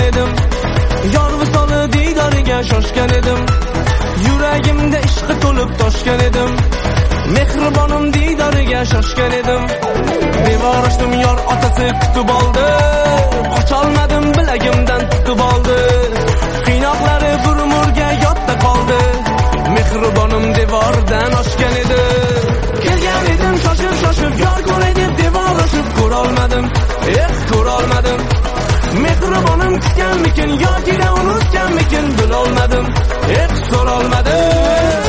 edim. Yor visoli diydoriga shoshgan edim. Yuragimda ishqi to'lib toshgan edim. Mehribonim diydoriga shoshgan edim. Devor ochdim, yor otasi kutib oldi. Qocholmadim, bilagimdan tutib oldi. Qiynoqlari bir umrga yodda qoldi. Mehribonim devordan oshgan edi. Kelgan edim shoshib yor ko'ray deb devor oshib ko'rolmadim. Ko'rolmadim. Mehribonim kutganmikin yoki unutganmikin bilolmadim. So'rolmadim.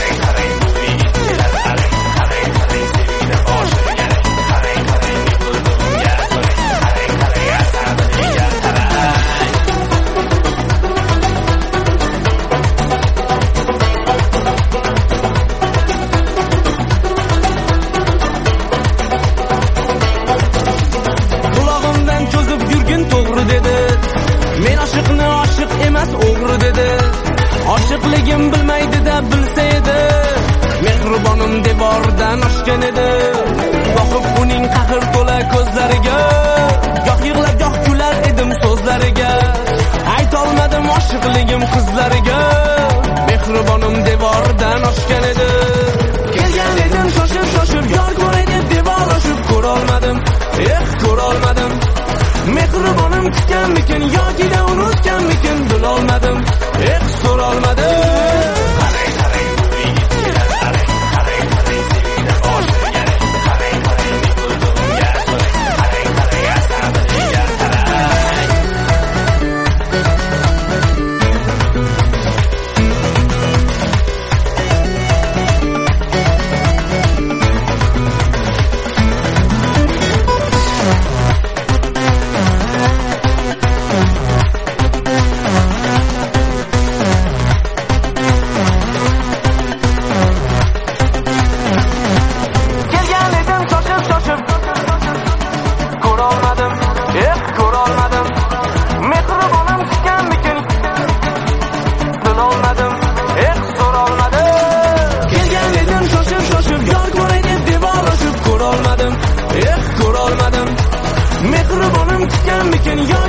Men oshiqni oshiq emas o'g'ri dedi. Oshiqligim bilmaydi-da bilsa edi. Mehribonim devordan oshgan edi. Boqib uning qahr to'la ko'zlariga, goh yig'lab goh kular edim so'zlariga. Aytolmadim oshiqligim qizlariga. Mehribonim devordan oshgan edi. Kelgan edim shoshib yor ko'ray deb devor oshib ko'rolmadim. Ko'rolmadim. Mehribonim kutganmikin yoki unutganmikin bilolmadim. So'rolmadim. Ko'rolmadim. Mehribonim kutganmikin bilolmadim. So'rolmadim. Kelgan edim shoshib yor ko'ray deb devor oshib ko'rolmadim. Ko'rolmadim. Mehribonim kutganmikin